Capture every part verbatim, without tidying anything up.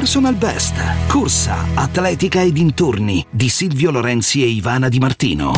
Personal Best, corsa, atletica e dintorni di Silvio Lorenzi e Ivana Di Martino.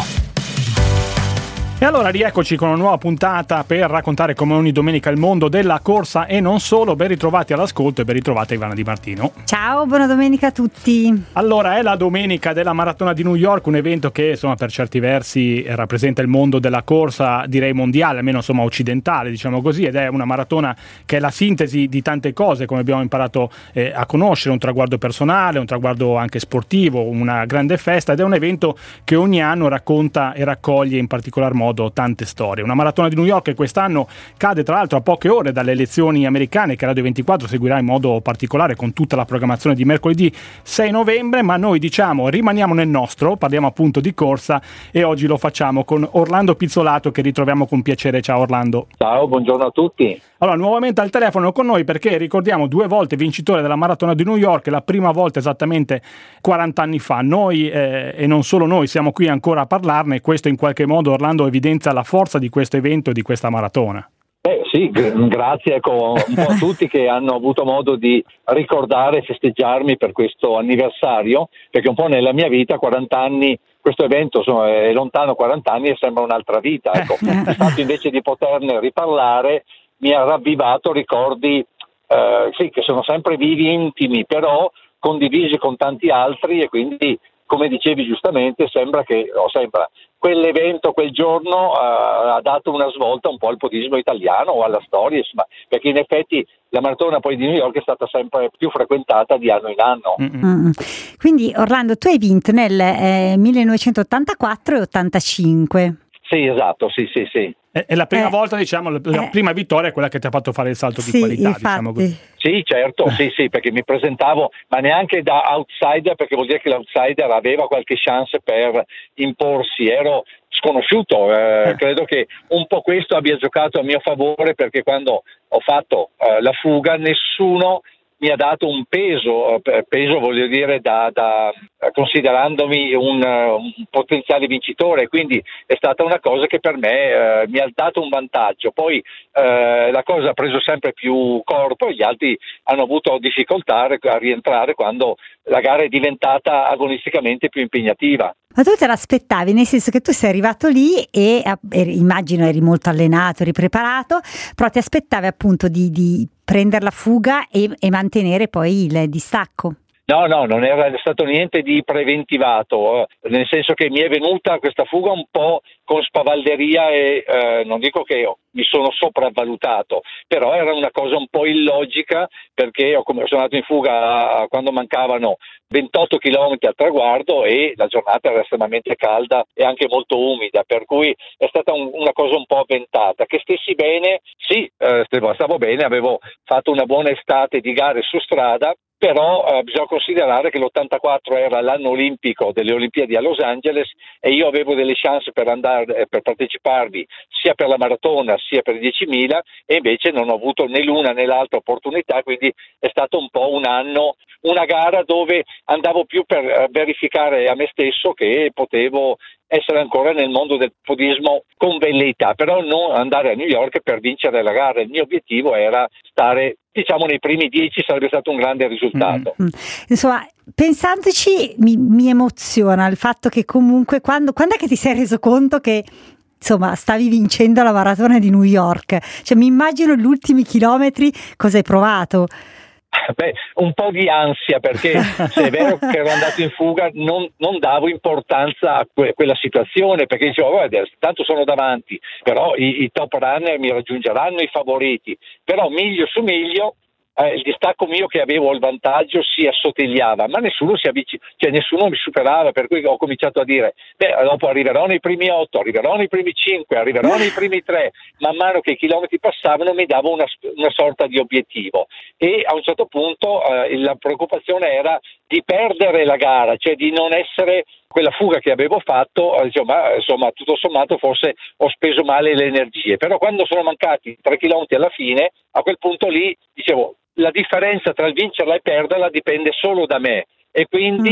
E allora rieccoci con una nuova puntata per raccontare come ogni domenica il mondo della corsa e non solo. Ben ritrovati all'ascolto e ben ritrovata Ivana Di Martino. Ciao, buona domenica a tutti. Allora, è la domenica della Maratona di New York, un evento che insomma per certi versi rappresenta il mondo della corsa, direi mondiale, almeno insomma occidentale, diciamo così, ed è una maratona che è la sintesi di tante cose, come abbiamo imparato eh, a conoscere, un traguardo personale, un traguardo anche sportivo, una grande festa, ed è un evento che ogni anno racconta e raccoglie in particolar modo tante storie. Una maratona di New York che quest'anno cade tra l'altro a poche ore dalle elezioni americane, che Radio ventiquattro seguirà in modo particolare con tutta la programmazione di mercoledì sei novembre, ma noi diciamo rimaniamo nel nostro, parliamo appunto di corsa e oggi lo facciamo con Orlando Pizzolato, che ritroviamo con piacere. Ciao Orlando. Ciao, buongiorno a tutti. Allora, nuovamente al telefono con noi perché ricordiamo due volte vincitore della maratona di New York, la prima volta esattamente quaranta anni fa. Noi eh, e non solo noi siamo qui ancora a parlarne, e questo in qualche modo, Orlando, evidenzia la forza di questo evento e di questa maratona. Eh sì, g- grazie ecco, un po' a tutti che hanno avuto modo di ricordare e festeggiarmi per questo anniversario, perché un po' nella mia vita quaranta anni, questo evento insomma, è lontano quaranta anni e sembra un'altra vita. Ecco. Il fatto invece di poterne riparlare mi ha ravvivato ricordi eh, sì, che sono sempre vivi, intimi, però condivisi con tanti altri, e quindi, come dicevi giustamente, sembra che, o sembra, quell'evento, quel giorno uh, ha dato una svolta un po' al podismo italiano o alla storia, insomma, perché in effetti la maratona poi di New York è stata sempre più frequentata di anno in anno. Mm-hmm. Quindi Orlando, tu hai vinto nel eh, millenovecentottantaquattro e ottantacinque. Sì, esatto, sì, sì, sì. È, è la prima eh, volta, diciamo, la, la eh, prima vittoria è quella che ti ha fatto fare il salto sì, di qualità, infatti. diciamo così. Sì, certo, sì, sì, perché mi presentavo, ma neanche da outsider, perché vuol dire che l'outsider aveva qualche chance per imporsi, ero sconosciuto, eh, eh. Credo che un po' questo abbia giocato a mio favore, perché quando ho fatto eh, la fuga nessuno mi ha dato un peso, peso voglio dire da, da considerandomi un, un potenziale vincitore, quindi è stata una cosa che per me eh, mi ha dato un vantaggio. Poi eh, la cosa ha preso sempre più corpo e gli altri hanno avuto difficoltà a rientrare quando la gara è diventata agonisticamente più impegnativa. Ma tu te l'aspettavi, nel senso che tu sei arrivato lì e eri, immagino eri molto allenato, eri preparato, però ti aspettavi appunto di, di prendere la fuga e, e mantenere poi il distacco? No, no, non era stato niente di preventivato, eh, nel senso che mi è venuta questa fuga un po' con spavalderia e eh, non dico che io mi sono sopravvalutato, però era una cosa un po' illogica, perché ho, sono andato in fuga quando mancavano ventotto chilometri al traguardo e la giornata era estremamente calda e anche molto umida, per cui è stata un, una cosa un po' avventata. Che stessi bene, sì, eh, stavo bene, avevo fatto una buona estate di gare su strada, però eh, bisogna considerare che l'ottantaquattro era l'anno olimpico delle Olimpiadi a Los Angeles e io avevo delle chance per andare, per parteciparvi sia per la maratona sia per i diecimila, e invece non ho avuto né l'una né l'altra opportunità, quindi è stato un po' un anno, una gara dove andavo più per verificare a me stesso che potevo essere ancora nel mondo del podismo con velleità, però non andare a New York per vincere la gara. Il mio obiettivo era stare, diciamo, nei primi dieci, sarebbe stato un grande risultato. Mm-hmm. Insomma, pensandoci mi, mi emoziona il fatto che comunque quando, quando è che ti sei reso conto che insomma stavi vincendo la maratona di New York? Cioè mi immagino gli ultimi chilometri, cosa hai provato? Beh, un po' di ansia, perché se è vero che ero andato in fuga non, non davo importanza a que- quella situazione, perché dicevo guarda, tanto sono davanti, però i, i top runner mi raggiungeranno, i favoriti, però miglio su miglio eh, il distacco mio che avevo il vantaggio si assottigliava, ma nessuno si avvic- cioè nessuno mi superava, per cui ho cominciato a dire beh, dopo arriverò nei primi otto, arriverò nei primi cinque, arriverò nei primi tre. Man mano che i chilometri passavano mi davo una, una sorta di obiettivo, e a un certo punto eh, la preoccupazione era di perdere la gara, cioè di non essere quella fuga che avevo fatto, insomma, insomma tutto sommato forse ho speso male le energie, però quando sono mancati tre chilometri alla fine, a quel punto lì dicevo la differenza tra il vincerla e perderla dipende solo da me, e quindi mm.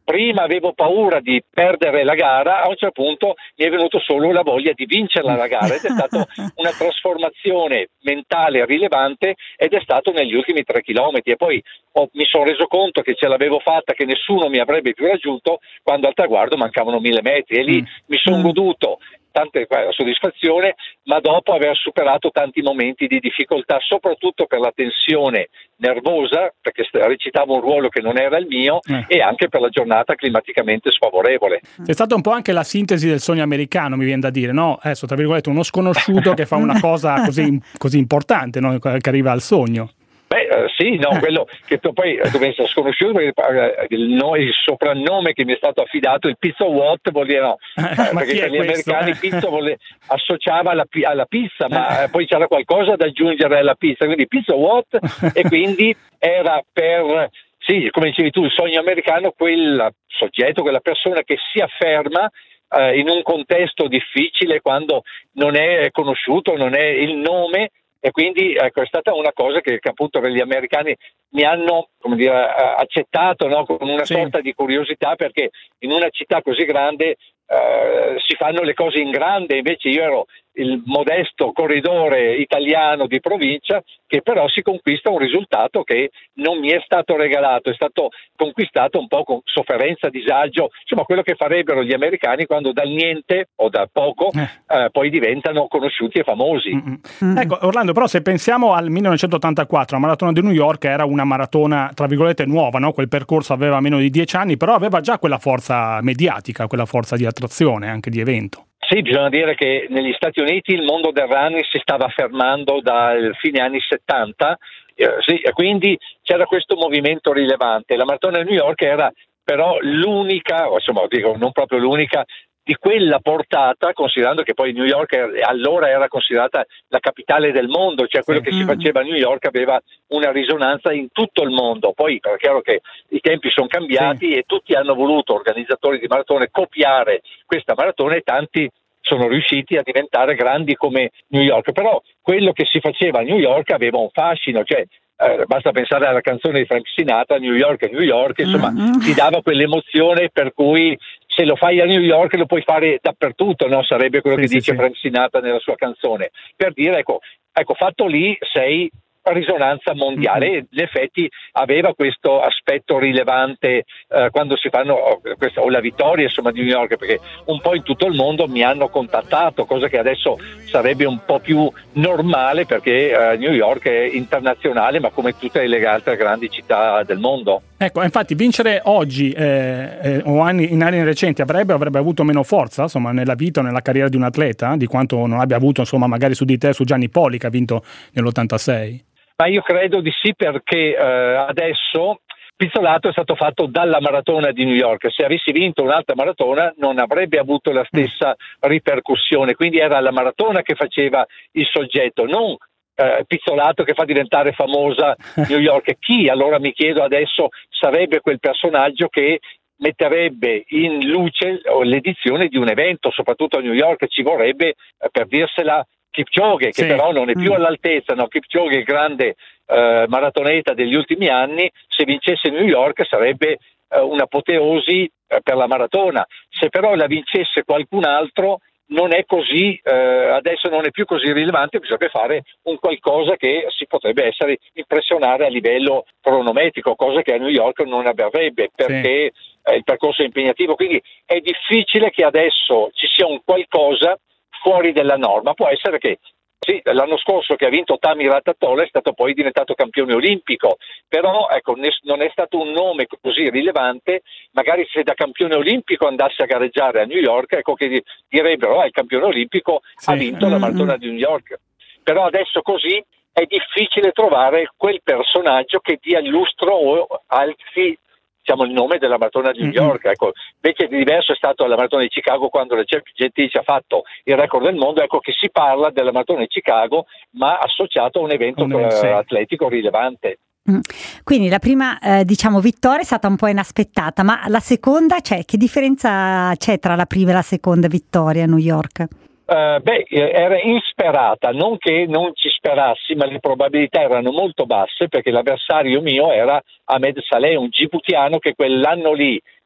prima avevo paura di perdere la gara, a un certo punto mi è venuto solo la voglia di vincerla la gara, ed è stata una trasformazione mentale rilevante, ed è stato negli ultimi tre chilometri, e poi ho, mi sono reso conto che ce l'avevo fatta, che nessuno mi avrebbe più raggiunto, quando al traguardo mancavano mille metri, e lì mm. mi sono mm. goduto tante soddisfazione, ma dopo aver superato tanti momenti di difficoltà, soprattutto per la tensione nervosa, perché recitavo un ruolo che non era il mio, eh. e anche per la giornata climaticamente sfavorevole. È stata un po' anche la sintesi del sogno americano, mi viene da dire, no? Adesso, tra virgolette, uno sconosciuto che fa una cosa così, così importante, no? Che arriva al sogno. Beh, eh, sì, no, quello che tu poi deve essere sconosciuto, perché eh, il, no, il soprannome che mi è stato affidato, il Pizza What, vuol dire no, eh, perché per gli questo? americani pizza vuole, associava alla, alla pizza, ma eh, poi c'era qualcosa da aggiungere alla pizza, quindi Pizza What, e quindi era per, sì, come dicevi tu, il sogno americano, quel soggetto, quella persona che si afferma eh, in un contesto difficile, quando non è conosciuto, non è il nome. E quindi ecco, è stata una cosa che, che appunto per gli americani mi hanno, come dire, accettato, no? Con una sì. sorta di curiosità, perché in una città così grande eh, si fanno le cose in grande, invece io ero il modesto corridore italiano di provincia che però si conquista un risultato che non mi è stato regalato, è stato conquistato un po' con sofferenza, disagio, insomma quello che farebbero gli americani quando dal niente o da poco eh. Eh, poi diventano conosciuti e famosi. Mm-hmm. Ecco Orlando, però se pensiamo al millenovecentottantaquattro, la maratona di New York era una maratona tra virgolette nuova, no? Quel percorso aveva meno di dieci anni, però aveva già quella forza mediatica, quella forza di attrazione anche di evento. Sì, bisogna dire che negli Stati Uniti il mondo del running si stava fermando dal fine anni settanta, eh, sì, quindi c'era questo movimento rilevante. La maratona di New York era però l'unica, insomma dico non proprio l'unica, di quella portata, considerando che poi New York allora era considerata la capitale del mondo, cioè quello sì. che si faceva a New York aveva una risonanza in tutto il mondo. Poi è chiaro che i tempi sono cambiati sì. e tutti hanno voluto, organizzatori di maratone, copiare questa maratona, e tanti sono riusciti a diventare grandi come New York. Però quello che si faceva a New York aveva un fascino, cioè eh, basta pensare alla canzone di Frank Sinatra, New York, New York, insomma mm-hmm. ti dava quell'emozione per cui se lo fai a New York lo puoi fare dappertutto, no? Sarebbe quello sì, che sì, dice sì. Frank Sinatra nella sua canzone, per dire ecco, ecco fatto lì sei risonanza mondiale, mm-hmm. e in effetti aveva questo aspetto rilevante eh, quando si fanno oh, questa, o la vittoria insomma di New York, perché un po' in tutto il mondo mi hanno contattato, cosa che adesso sarebbe un po' più normale, perché eh, New York è internazionale, ma come tutte le altre grandi città del mondo. Ecco, infatti vincere oggi eh, eh, o anni, in anni recenti avrebbe, avrebbe avuto meno forza insomma nella vita o nella carriera di un atleta di quanto non abbia avuto insomma magari su di te, su Gianni Poli, che ha vinto nell'ottantasei? Ma io credo di sì, perché eh, adesso Pizzolato è stato fatto dalla maratona di New York. Se avessi vinto un'altra maratona non avrebbe avuto la stessa ripercussione, quindi era la maratona che faceva il soggetto, non eh, Pizzolato che fa diventare famosa New York. Chi, allora mi chiedo adesso, sarebbe quel personaggio che metterebbe in luce l'edizione di un evento, soprattutto a New York? Ci vorrebbe, eh, per dirsela, Kipchoge, che sì. però non è più mm. all'altezza, no? Kipchoge, il grande eh, maratoneta degli ultimi anni, se vincesse New York sarebbe eh, un'apoteosi eh, per la maratona. Se però la vincesse qualcun altro non è così, eh, adesso non è più così rilevante, bisogna fare un qualcosa che si potrebbe essere impressionare a livello cronometrico, cosa che a New York non avrebbe, perché sì. eh, il percorso è impegnativo, quindi è difficile che adesso ci sia un qualcosa fuori della norma. Può essere che sì, l'anno scorso che ha vinto Tami Ratatola è stato poi diventato campione olimpico, però ecco, non è stato un nome così rilevante. Magari se da campione olimpico andasse a gareggiare a New York, ecco che direbbero ah, il campione olimpico sì. ha vinto mm-hmm. la maratona di New York. Però adesso così è difficile trovare quel personaggio che dia lustro o alzi, diciamo, il nome della maratona di New York. Ecco, invece di diverso è stato la maratona di Chicago, quando la Gentili ha fatto il record del mondo. Ecco che si parla della maratona di Chicago, ma associato a un evento un, sì. atletico rilevante. Quindi la prima eh, diciamo vittoria è stata un po' inaspettata, ma la seconda, cioè, che differenza c'è tra la prima e la seconda vittoria a New York? Uh, beh, era insperata, non che non ci sperassi, ma le probabilità erano molto basse, perché l'avversario mio era Ahmed Saleh, un gibutiano che quell'anno lì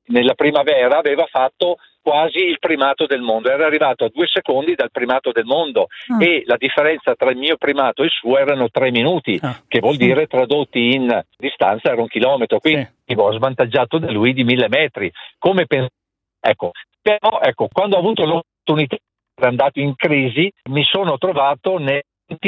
nella primavera aveva fatto quasi il primato del mondo, era arrivato a due secondi dal primato del mondo ah. e la differenza tra il mio primato e il suo erano tre minuti, ah. che vuol sì. dire tradotti in distanza era un chilometro, quindi sì. ho svantaggiato da lui di mille metri. Come pens- ecco, però ecco, quando ho avuto l'opportunità, era andato in crisi, mi sono trovato nei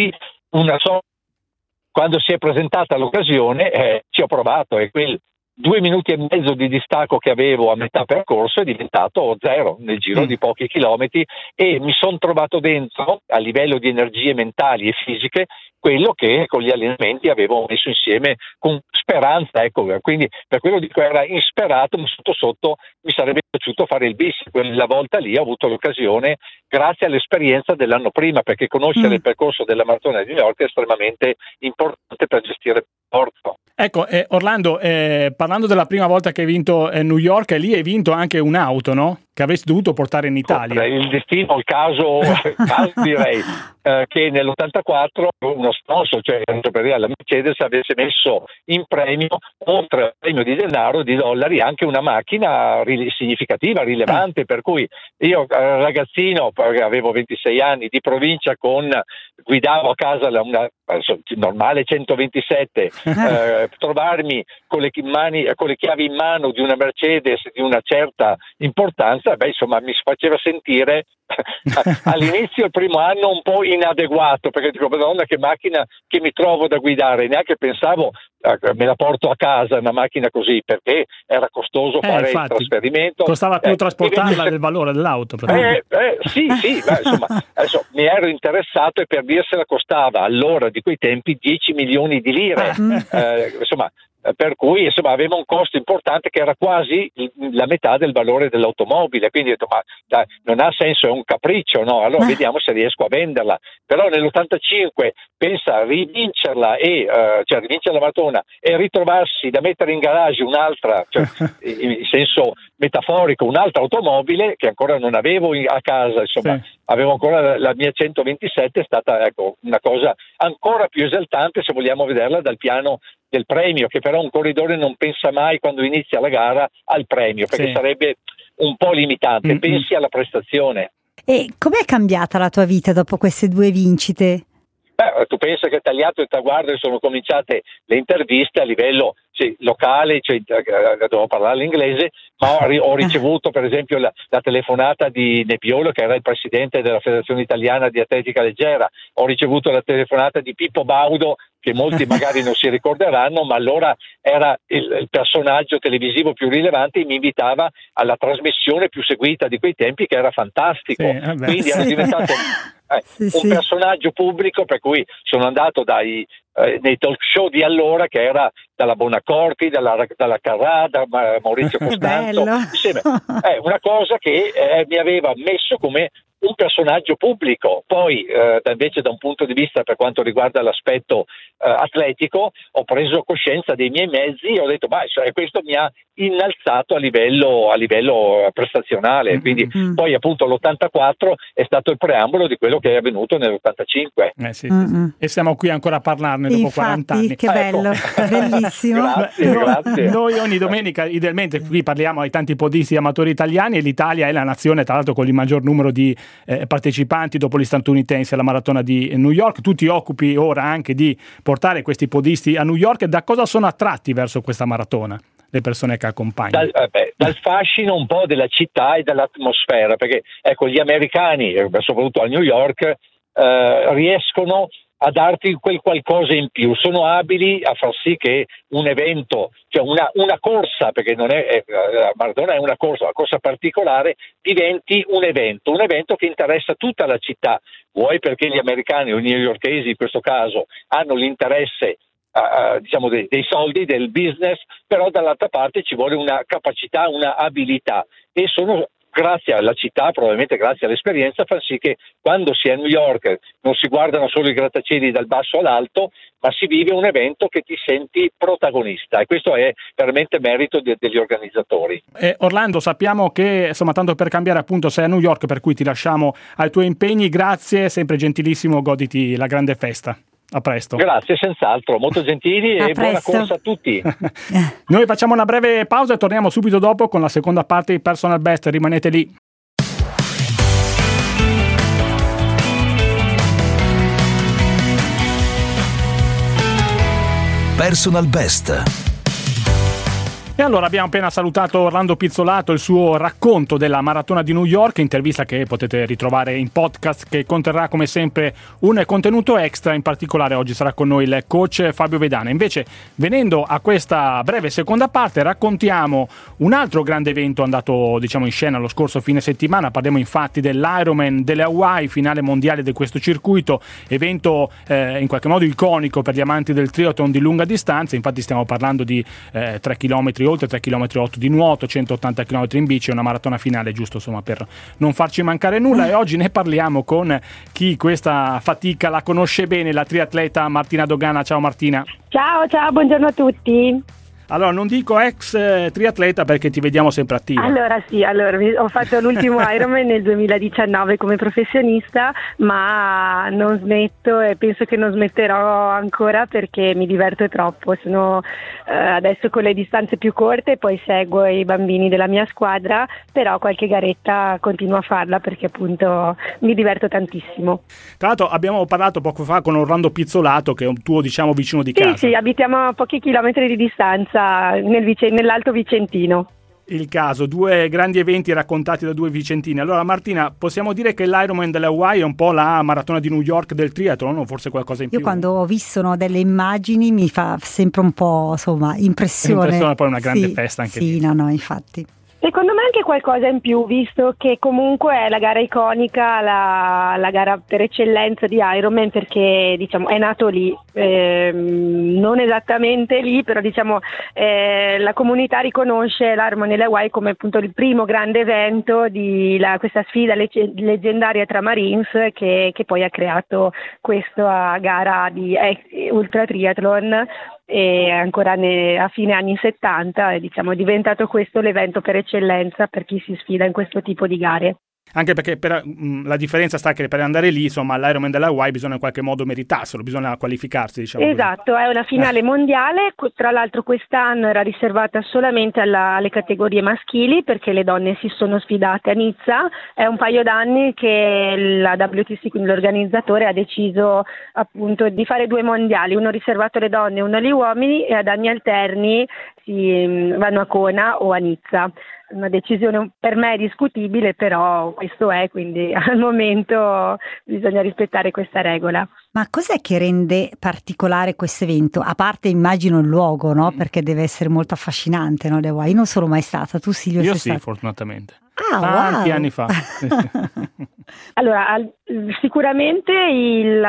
una sorta, quando si è presentata l'occasione eh, ci ho provato e quel due minuti e mezzo di distacco che avevo a metà percorso è diventato zero nel giro mm. di pochi chilometri e mi sono trovato dentro a livello di energie mentali e fisiche quello che con gli allenamenti avevo messo insieme con speranza, ecco, quindi per quello dico era insperato, ma sotto sotto mi sarebbe piaciuto fare il bis. Quella volta lì ho avuto l'occasione grazie all'esperienza dell'anno prima, perché conoscere mm. il percorso della maratona di New York è estremamente importante per gestire il porto. Ecco, eh, Orlando, eh, parlando della prima volta che hai vinto eh, New York, lì hai vinto anche un'auto, no? Che avresti dovuto portare in Italia. Il destino, il caso, il caso direi eh, che nell'ottantaquattro uno sponsor, cioè la Mercedes, avesse messo in premio, oltre al premio di denaro, di dollari, anche una macchina ri- significativa, rilevante, eh. per cui io ragazzino, avevo ventisei anni, di provincia, con guidavo a casa una normale centoventisette, eh, trovarmi con le, mani, con le chiavi in mano di una Mercedes di una certa importanza, beh, insomma, mi faceva sentire all'inizio il primo anno un po' inadeguato, perché dico, madonna, che macchina che mi trovo da guidare, neanche pensavo eh, me la porto a casa una macchina così, perché era costoso eh, fare infatti, il trasferimento, costava più eh, trasportarla diventa... del valore dell'auto. eh, eh, sì sì beh, insomma, adesso mi ero interessato e per dirsela costava allora di quei tempi dieci milioni di lire, eh, insomma, per cui insomma aveva un costo importante che era quasi la metà del valore dell'automobile, quindi ho detto ma dai, non ha senso, è un capriccio, no? Allora vediamo se riesco a venderla. Però nell'ottantacinque pensa a rivincerla e uh, cioè rivincere la maratona e ritrovarsi da mettere in garage un'altra, cioè in senso metaforico, un'altra automobile che ancora non avevo in, a casa, insomma sì. avevo ancora la, la mia centoventisette, è stata ecco una cosa ancora più esaltante se vogliamo vederla dal piano del premio, che però un corridore non pensa mai quando inizia la gara al premio, perché sì. sarebbe un po' limitante, mm-hmm. pensi alla prestazione. E com'è cambiata la tua vita dopo queste due vincite? Beh, tu pensa che tagliato il traguardo e sono cominciate le interviste a livello sì, locale, cioè, devo parlare l'inglese, ma ho, ho ricevuto per esempio la, la telefonata di Nebbiolo, che era il presidente della Federazione Italiana di Atletica Leggera, ho ricevuto la telefonata di Pippo Baudo, che molti magari non si ricorderanno, ma allora era il, il personaggio televisivo più rilevante e mi invitava alla trasmissione più seguita di quei tempi, che era fantastico, sì, quindi sì. era diventato eh, sì, un sì. personaggio pubblico, per cui sono andato dai eh, nei talk show di allora, che era dalla Bonacorti, dalla, dalla Carrà, da Maurizio Costanzo, insieme. È una cosa che eh, mi aveva messo come un personaggio pubblico. Poi eh, invece da un punto di vista per quanto riguarda l'aspetto eh, atletico ho preso coscienza dei miei mezzi e ho detto ma cioè, questo mi ha innalzato a livello, a livello prestazionale, mm-hmm. quindi poi appunto l'ottantaquattro è stato il preambolo di quello che è avvenuto nell'ottantacinque. Eh sì, mm-hmm. sì, sì. E siamo qui ancora a parlarne dopo Infatti, quaranta anni. Che bello, ecco. Bellissimo. Grazie, no, grazie. Noi ogni domenica idealmente qui parliamo ai tanti podisti amatori italiani e l'Italia è la nazione tra l'altro con il maggior numero di eh, partecipanti dopo gli statunitensi alla maratona di New York. Tu ti occupi ora anche di portare questi podisti a New York. Da cosa sono attratti verso questa maratona le persone che accompagnano? Dal, vabbè, dal fascino un po' della città e dall'atmosfera, perché ecco gli americani, soprattutto a New York, eh, riescono a darti quel qualcosa in più, sono abili a far sì che un evento, cioè una, una corsa, perché non è, è la maratona è una corsa, una corsa particolare, diventi un evento, un evento che interessa tutta la città, vuoi perché gli americani o i newyorkesi in questo caso hanno l'interesse Uh, diciamo dei, dei soldi, del business, però dall'altra parte ci vuole una capacità, una abilità, e sono grazie alla città, probabilmente grazie all'esperienza, fa sì che quando si è a New York non si guardano solo i grattacieli dal basso all'alto, ma si vive un evento che ti senti protagonista, e questo è veramente merito de- degli organizzatori. Eh, Orlando, sappiamo che insomma tanto per cambiare appunto sei a New York, per cui ti lasciamo ai tuoi impegni, grazie, sempre gentilissimo, goditi la grande festa. A presto. Grazie, senz'altro, molto gentili A e buona presto. corsa a tutti. Noi facciamo una breve pausa e torniamo subito dopo con la seconda parte di Personal Best, rimanete lì. Personal Best. E allora abbiamo appena salutato Orlando Pizzolato, il suo racconto della maratona di New York, intervista che potete ritrovare in podcast, che conterrà come sempre un contenuto extra. In particolare oggi sarà con noi il coach Fabio Vedana. Invece, venendo a questa breve seconda parte, raccontiamo un altro grande evento andato diciamo in scena lo scorso fine settimana. Parliamo infatti dell'Ironman delle Hawaii, finale mondiale di questo circuito, evento eh, in qualche modo iconico per gli amanti del triathlon di lunga distanza. Infatti stiamo parlando di eh, tre chilometri, oltre tre chilometri e otto di nuoto, centottanta chilometri in bici, una maratona finale, giusto insomma per non farci mancare nulla. E oggi ne parliamo con chi questa fatica la conosce bene, la triatleta Martina Dogana. Ciao Martina. Ciao, ciao, buongiorno a tutti. Allora, non dico ex eh, triatleta perché ti vediamo sempre attiva. Allora sì, allora, ho fatto l'ultimo Ironman nel duemiladiciannove come professionista, ma non smetto e penso che non smetterò ancora perché mi diverto troppo. Sono eh, adesso con le distanze più corte, poi seguo i bambini della mia squadra, però qualche garetta continuo a farla perché appunto mi diverto tantissimo. Tra l'altro abbiamo parlato poco fa con Orlando Pizzolato, che è un tuo diciamo vicino di Sì, casa. sì, abitiamo a pochi chilometri di distanza nel vice- nell'Alto Vicentino. Il caso, due grandi eventi raccontati da due vicentini. Allora Martina, possiamo dire che l'Ironman delle Hawaii è un po' la maratona di New York del triathlon, o forse qualcosa in Io più? quando ho visto no, delle immagini mi fa sempre un po' insomma impressione. Impressione, poi una grande Sì, festa anche Sì, lì. no, no, infatti. Secondo me anche qualcosa in più, visto che comunque è la gara iconica, la, la gara per eccellenza di Ironman, perché diciamo è nato lì, ehm, non esattamente lì, però diciamo eh, la comunità riconosce l'Ironman delle Hawaii come appunto il primo grande evento di la, questa sfida leg- leggendaria tra Marines che, che poi ha creato questa gara di eh, ultra triathlon. E ancora ne, a fine anni settanta è, diciamo, è diventato questo l'evento per eccellenza per chi si sfida in questo tipo di gare. Anche perché per, mh, la differenza sta che per andare lì, insomma, all'Ironman della Hawaii bisogna in qualche modo meritarselo, bisogna qualificarsi, diciamo. Esatto, così. È una finale Eh. mondiale, tra l'altro quest'anno era riservata solamente alla, alle categorie maschili perché le donne si sono sfidate a Nizza. È un paio d'anni che la W T C, quindi l'organizzatore, ha deciso appunto di fare due mondiali, uno riservato alle donne e uno agli uomini, e ad anni alterni si mh, vanno a Kona o a Nizza. Una decisione per me discutibile, però questo è, quindi al momento bisogna rispettare questa regola. Ma cos'è che rende particolare questo evento? A parte immagino il luogo, no? Perché deve essere molto affascinante, no? Le Hawaii. Io non sono mai stata, tu Silvio Io sei sì, stata? fortunatamente. Ah, Tanti wow. anni fa. Sì, sì. Allora, al- sicuramente il,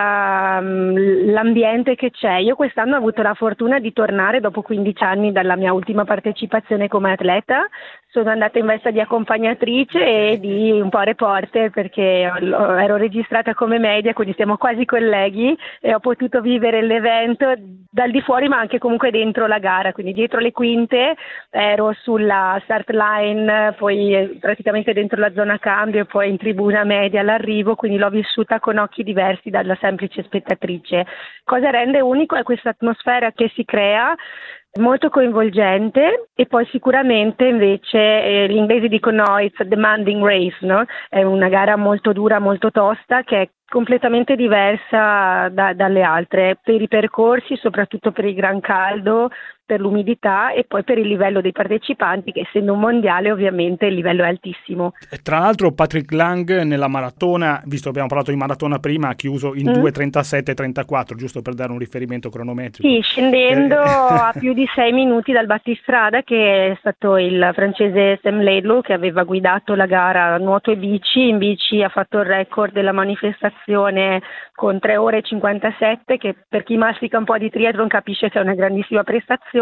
um, l'ambiente che c'è. Io quest'anno ho avuto la fortuna di tornare dopo quindici anni dalla mia ultima partecipazione come atleta. Sono andata in veste di accompagnatrice e di un po' reporter perché ho- ero registrata come media, quindi siamo quasi colleghi e ho potuto vivere l'evento dal di fuori ma anche comunque dentro la gara, quindi dietro le quinte ero sulla start line, poi eh, praticamente dentro la zona cambio e poi in tribuna media all'arrivo, quindi l'ho vissuta con occhi diversi dalla semplice spettatrice. Cosa rende unico è questa atmosfera che si crea, molto coinvolgente, e poi sicuramente invece eh, gli inglesi dicono it's a demanding race, no? È una gara molto dura, molto tosta, che è completamente diversa da, dalle altre per i percorsi, soprattutto per il gran caldo, per l'umidità e poi per il livello dei partecipanti, che essendo un mondiale ovviamente il livello è altissimo. E tra l'altro Patrick Lang nella maratona, visto che abbiamo parlato di maratona prima, ha chiuso in Mm. due trentasette trentaquattro, giusto per dare un riferimento cronometrico. Sì, scendendo Eh, a più di sei minuti dal battistrada, che è stato il francese Sam Laidlaw che aveva guidato la gara nuoto e bici. In bici ha fatto il record della manifestazione con tre ore e cinquantasette, che per chi mastica un po' di triathlon capisce che è una grandissima prestazione.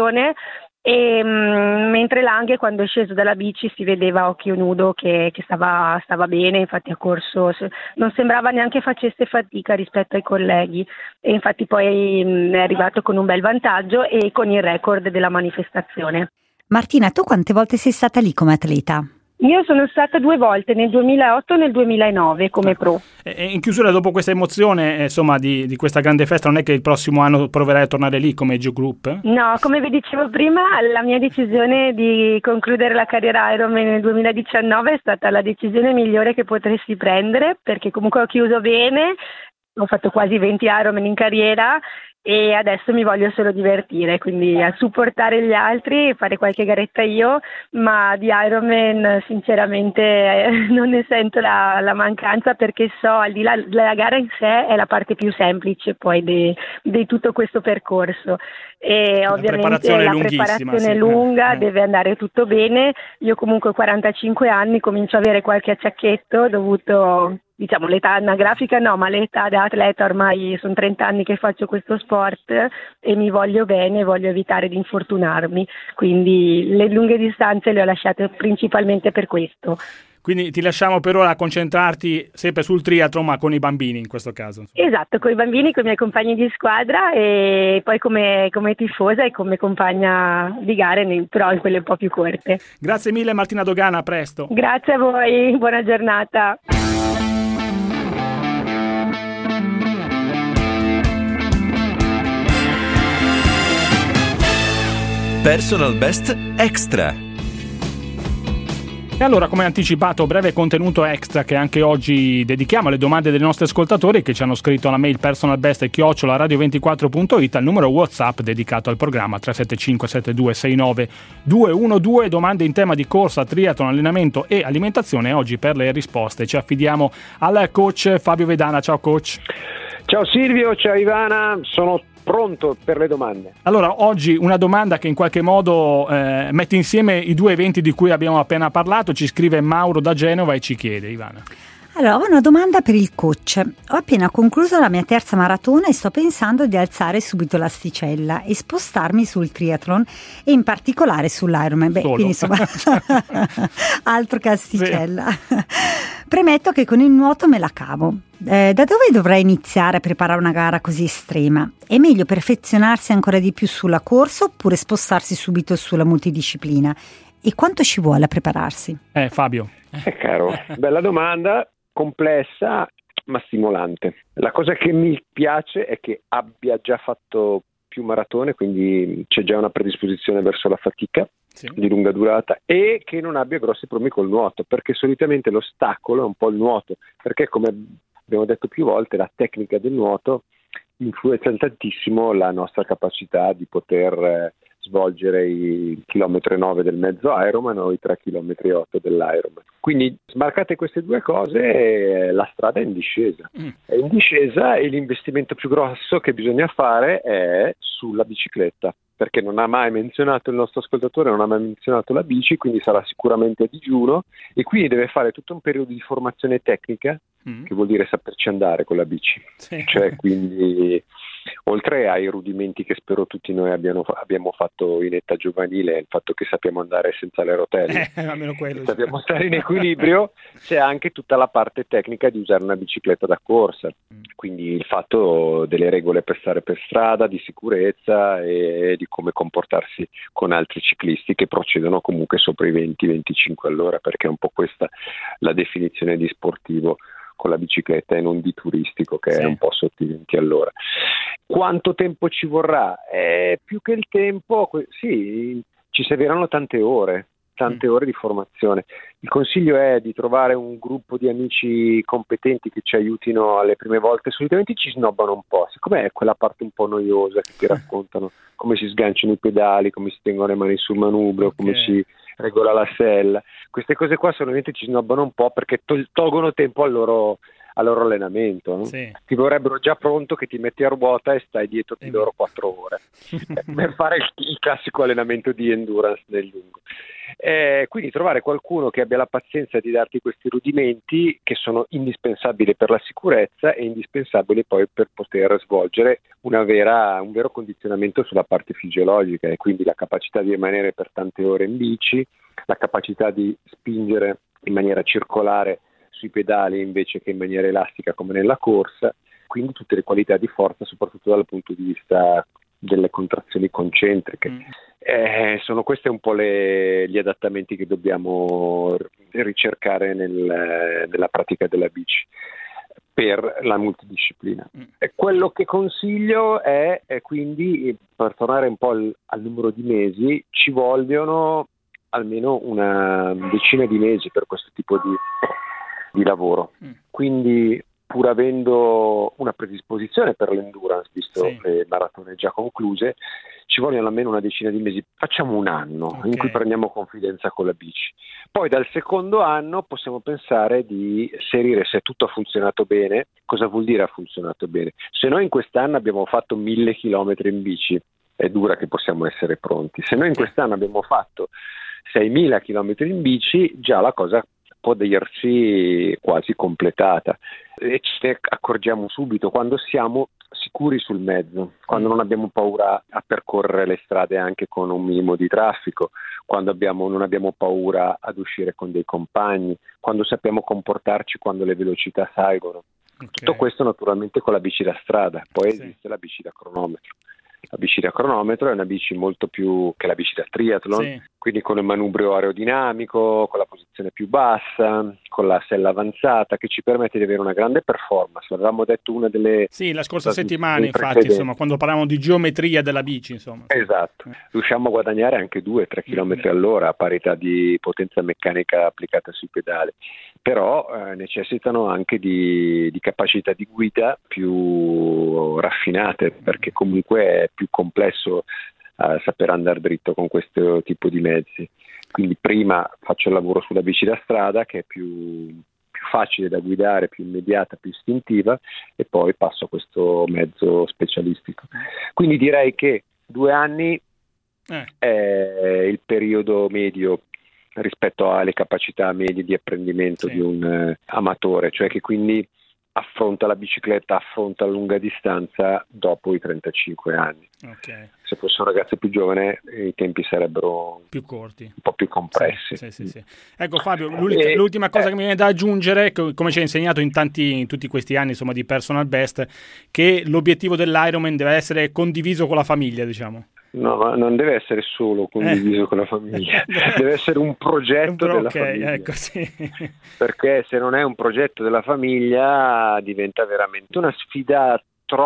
E mh, mentre Lange, quando è sceso dalla bici, si vedeva a occhio nudo che, che stava, stava bene, infatti ha corso, non sembrava neanche facesse fatica rispetto ai colleghi, e infatti poi mh, è arrivato con un bel vantaggio e con il record della manifestazione. Martina, tu quante volte sei stata lì come atleta? Io sono stata due volte, nel duemilaotto e nel duemilanove come pro. E in chiusura, dopo questa emozione, eh, insomma, di, di questa grande festa, non è che il prossimo anno proverai a tornare lì come Age Group? No, come vi dicevo prima, la mia decisione di concludere la carriera Ironman nel duemiladiciannove è stata la decisione migliore che potessi prendere, perché comunque ho chiuso bene, ho fatto quasi venti Ironman in carriera e adesso mi voglio solo divertire, quindi a supportare gli altri, fare qualche garetta io, ma di Ironman sinceramente eh, non ne sento la, la mancanza, perché so, al di là della gara in sé è la parte più semplice poi di, di tutto questo percorso, e la ovviamente preparazione la sì. preparazione è lunga, eh. deve andare tutto bene. Io comunque ho quarantacinque anni, comincio a avere qualche acciacchetto dovuto, diciamo, l'età anagrafica no, ma l'età da atleta, ormai sono trenta anni che faccio questo sport e mi voglio bene, voglio evitare di infortunarmi, quindi le lunghe distanze le ho lasciate principalmente per questo. Quindi ti lasciamo per ora concentrarti sempre sul triathlon, ma con i bambini in questo caso. Esatto, con i bambini, con i miei compagni di squadra e poi come, come tifosa e come compagna di gare, però in quelle un po' più corte. Grazie mille Martina Dogana, a presto. Grazie a voi, buona giornata. Personal Best Extra. E allora, come anticipato, breve contenuto extra che anche oggi dedichiamo alle domande dei nostri ascoltatori che ci hanno scritto alla mail personalbest chiocciola radio ventiquattro punto it, al numero WhatsApp dedicato al programma tre sette cinque sette due sei nove due uno due, domande in tema di corsa, triathlon, allenamento e alimentazione. Oggi per le risposte ci affidiamo al coach Fabio Vedana. Ciao coach. Ciao Silvio, ciao Ivana, sono pronto per le domande. Allora, oggi una domanda che in qualche modo eh, mette insieme i due eventi di cui abbiamo appena parlato. Ci scrive Mauro da Genova e ci chiede, Ivana. Allora, ho una domanda per il coach. Ho appena concluso la mia terza maratona e sto pensando di alzare subito l'asticella e spostarmi sul triathlon e in particolare sull'Ironman. Beh, Solo. quindi insomma, altro che asticella. Sì. Premetto che con il nuoto me la cavo. Eh, da dove dovrei iniziare a preparare una gara così estrema? È meglio perfezionarsi ancora di più sulla corsa oppure spostarsi subito sulla multidisciplina? E quanto ci vuole a prepararsi? Eh, Fabio. Eh, caro, bella domanda, complessa ma stimolante. La cosa che mi piace è che abbia già fatto più maratone, quindi c'è già una predisposizione verso la fatica, sì, di lunga durata, e che non abbia grossi problemi col nuoto, perché solitamente l'ostacolo è un po' il nuoto, perché come abbiamo detto più volte la tecnica del nuoto influenza tantissimo la nostra capacità di poter eh, svolgere i chilometri nove del mezzo Ironman o i tre chilometri otto dell'Ironman. Quindi smarcate queste due cose e la strada è in discesa. Mm. È in discesa e l'investimento più grosso che bisogna fare è sulla bicicletta, perché non ha mai menzionato il nostro ascoltatore, non ha mai menzionato la bici, quindi sarà sicuramente a digiuno e quindi deve fare tutto un periodo di formazione tecnica, mm. che vuol dire saperci andare con la bici. Sì. Cioè, quindi oltre ai rudimenti che spero tutti noi abbiano, abbiamo fatto in età giovanile, il fatto che sappiamo andare senza le rotelle, eh, almeno quello, sappiamo stare in equilibrio, c'è anche tutta la parte tecnica di usare una bicicletta da corsa, quindi il fatto delle regole per stare per strada, di sicurezza e di come comportarsi con altri ciclisti che procedono comunque sopra i venti venticinque all'ora, perché è un po' questa la definizione di sportivo con la bicicletta e non di turistico, che sì, è un po' sotto i venti all'ora. Quanto tempo ci vorrà? Eh, più che il tempo, sì, ci serviranno tante ore, tante mm. ore di formazione. Il consiglio è di trovare un gruppo di amici competenti che ci aiutino alle prime volte. Solitamente ci snobbano un po', siccome è quella parte un po' noiosa che ti raccontano come si sganciano i pedali, come si tengono le mani sul manubrio, okay, come si regola la sella. Queste cose qua solamente ci snobbano un po' perché tol- tolgono tempo al loro, al loro allenamento, no? Sì. Ti vorrebbero già pronto che ti metti a ruota e stai dietro di loro quattro ore per fare il, il classico allenamento di endurance nel lungo. Eh, quindi trovare qualcuno che abbia la pazienza di darti questi rudimenti che sono indispensabili per la sicurezza e indispensabili poi per poter svolgere una vera, un vero condizionamento sulla parte fisiologica, e quindi la capacità di rimanere per tante ore in bici, la capacità di spingere in maniera circolare sui pedali invece che in maniera elastica come nella corsa, quindi tutte le qualità di forza soprattutto dal punto di vista delle contrazioni concentriche. Mm. Eh, sono questi un po' le, gli adattamenti che dobbiamo ricercare nel, nella pratica della bici per la multidisciplina. Mm. E quello che consiglio è, è quindi, per tornare un po' al, al numero di mesi, ci vogliono almeno una decina di mesi per questo tipo di, di lavoro. Mm. Quindi, pur avendo una predisposizione per l'endurance, visto sì. le maratone già concluse, ci vogliono almeno una decina di mesi. Facciamo un anno okay. in cui prendiamo confidenza con la bici. Poi dal secondo anno possiamo pensare di inserire, se tutto ha funzionato bene, cosa vuol dire ha funzionato bene? Se noi in quest'anno abbiamo fatto mille chilometri in bici, è dura che possiamo essere pronti. Se noi in quest'anno abbiamo fatto seimila chilometri in bici, già la cosa può dirsi quasi completata, e ce ne accorgiamo subito quando siamo sicuri sul mezzo, quando non abbiamo paura a percorrere le strade anche con un minimo di traffico, quando abbiamo, non abbiamo paura ad uscire con dei compagni, quando sappiamo comportarci quando le velocità salgono. Okay. Tutto questo naturalmente con la bici da strada. Poi sì. esiste la bici da cronometro. La bici da cronometro è una bici molto più che la bici da triathlon, sì. quindi con il manubrio aerodinamico, con la posizione più bassa, con la sella avanzata, che ci permette di avere una grande performance. L'avevamo detto una delle... Sì, la scorsa settimana infatti, insomma, quando parlavamo di geometria della bici, insomma. Esatto, riusciamo a guadagnare anche due tre chilometri mm. all'ora a parità di potenza meccanica applicata sui pedali. Però eh, necessitano anche di, di capacità di guida più raffinate, perché comunque è più complesso eh, saper andare dritto con questo tipo di mezzi. Quindi prima faccio il lavoro sulla bici da strada, che è più, più facile da guidare, più immediata, più istintiva, e poi passo a questo mezzo specialistico. Quindi direi che due anni eh. è il periodo medio rispetto alle capacità medie di apprendimento sì. di un eh, amatore, cioè che quindi affronta la bicicletta, affronta la lunga distanza dopo i trentacinque anni. Okay. Se fosse un ragazzo più giovane i tempi sarebbero più corti, un po' più compressi. Sì, sì, sì, sì. Ecco Fabio, l'ultima, e, l'ultima cosa eh, che mi viene da aggiungere, come ci hai insegnato in tanti in tutti questi anni, insomma, di personal best, che l'obiettivo dell'Ironman deve essere condiviso con la famiglia, diciamo. No, ma non deve essere solo condiviso eh. con la famiglia, deve essere un progetto un pro, della okay, famiglia. Ecco, sì. Perché se non è un progetto della famiglia diventa veramente una sfida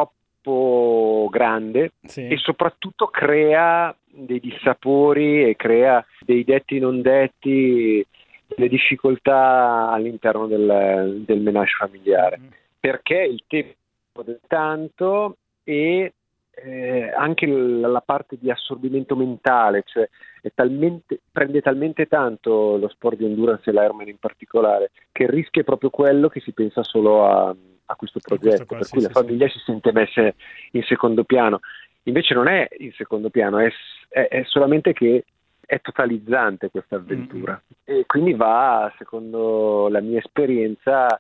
troppo grande sì. e soprattutto crea dei dissapori e crea dei detti non detti, delle difficoltà all'interno del, del ménage familiare, mm. perché il tempo è tanto e Eh, anche la, la parte di assorbimento mentale, cioè è talmente, prende talmente tanto lo sport di endurance e l'Ironman in particolare, che rischia proprio quello che si pensa solo a, a questo progetto, qua, per sì, cui sì, la famiglia sì. si sente messa in secondo piano. Invece non è in secondo piano, è, è, è solamente che è totalizzante questa avventura mm-hmm. e quindi va, secondo la mia esperienza,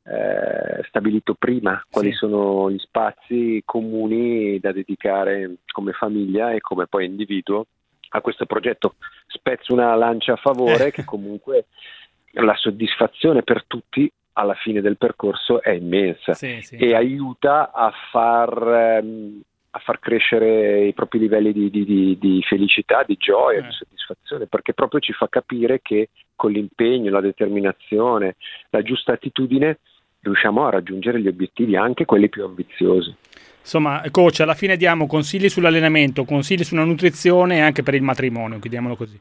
Eh, stabilito prima quali sì. sono gli spazi comuni da dedicare come famiglia e come poi individuo a questo progetto. Spezzo una lancia a favore eh. che comunque la soddisfazione per tutti alla fine del percorso è immensa sì, sì. e aiuta a far ehm, a far crescere i propri livelli di, di, di, di felicità, di gioia, eh. di soddisfazione, perché proprio ci fa capire che con l'impegno, la determinazione, la giusta attitudine riusciamo a raggiungere gli obiettivi, anche quelli più ambiziosi. Insomma, coach, alla fine diamo consigli sull'allenamento, consigli sulla nutrizione e anche per il matrimonio, chiamiamolo così.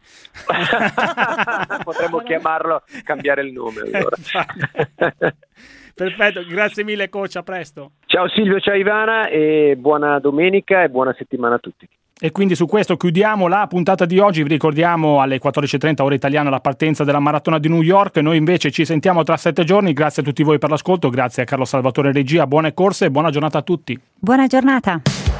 Potremmo chiamarlo, cambiare il nome allora. Perfetto, grazie mille coach, a presto. Ciao Silvio, ciao Ivana e buona domenica e buona settimana a tutti. E quindi su questo chiudiamo la puntata di oggi. Vi ricordiamo alle quattordici e trenta ora italiana la partenza della maratona di New York. Noi invece ci sentiamo tra sette giorni. Grazie a tutti voi per l'ascolto, grazie a Carlo Salvatore Regia, buone corse e buona giornata a tutti. Buona giornata.